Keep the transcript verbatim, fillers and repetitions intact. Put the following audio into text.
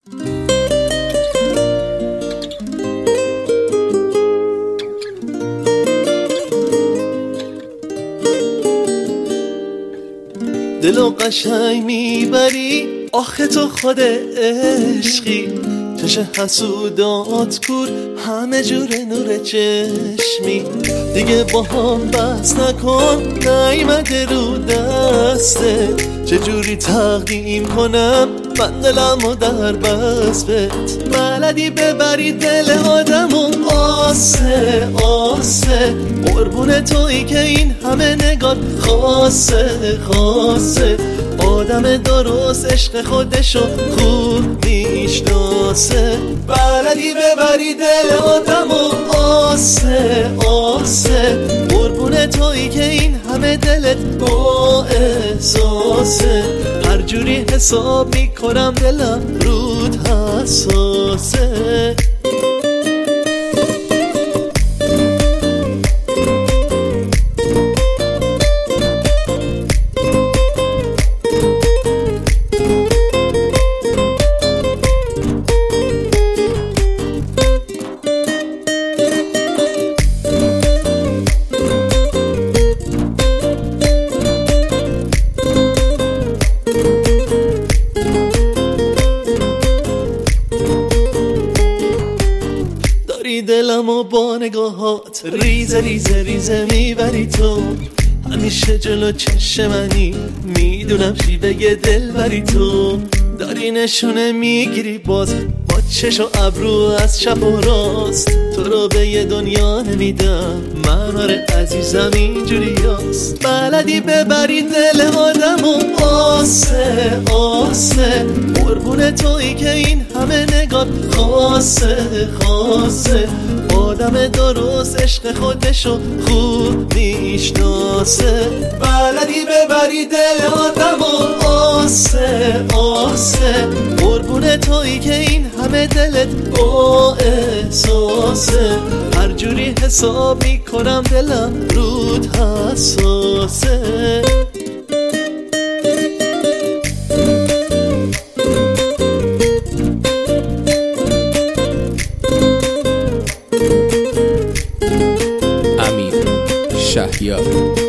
دلو قشنگ میبری آخه تو خود عشقی، چش حسودات کور همه جور نور چشمی. دیگه با هم بس نکن نیمده رو دسته، چجوری تقدیم کنم من دلمو در بسبت. بلدی ببری دل آدمو آسه آسه، قربون تویی که این همه نگات خاصه خاصه. آدم درست عشق خودشو خوب میشناسه. بلدی ببری دل آدمو آسه آسه، قربون تویی که این همه دلت با احساسه. هر جوری حساب میکنم دلم رود حساسه. دلمو با نگاهات ریزه ریزه ریزه میبری تو، همیشه جلو چشم منی میدونم شیوه دل بری تو. داری نشونه میگیری باز با چش و ابرو از چپ و راست، تو رو به یه دنیا نمیدم من آره عزیزم اینجوری هست. بلدی ببری دل آدمو آسه آسه، قربون تویی که این همه نگات خاصه خاصه. آدم درست عشق خودشو خوب میشناسه. بلدی ببری دل آدمو آسه آسه، قربون تویی که این همه دلت با احساسه. هر جوری حساب میکنم دلم رود حساسه. امیر شهیار.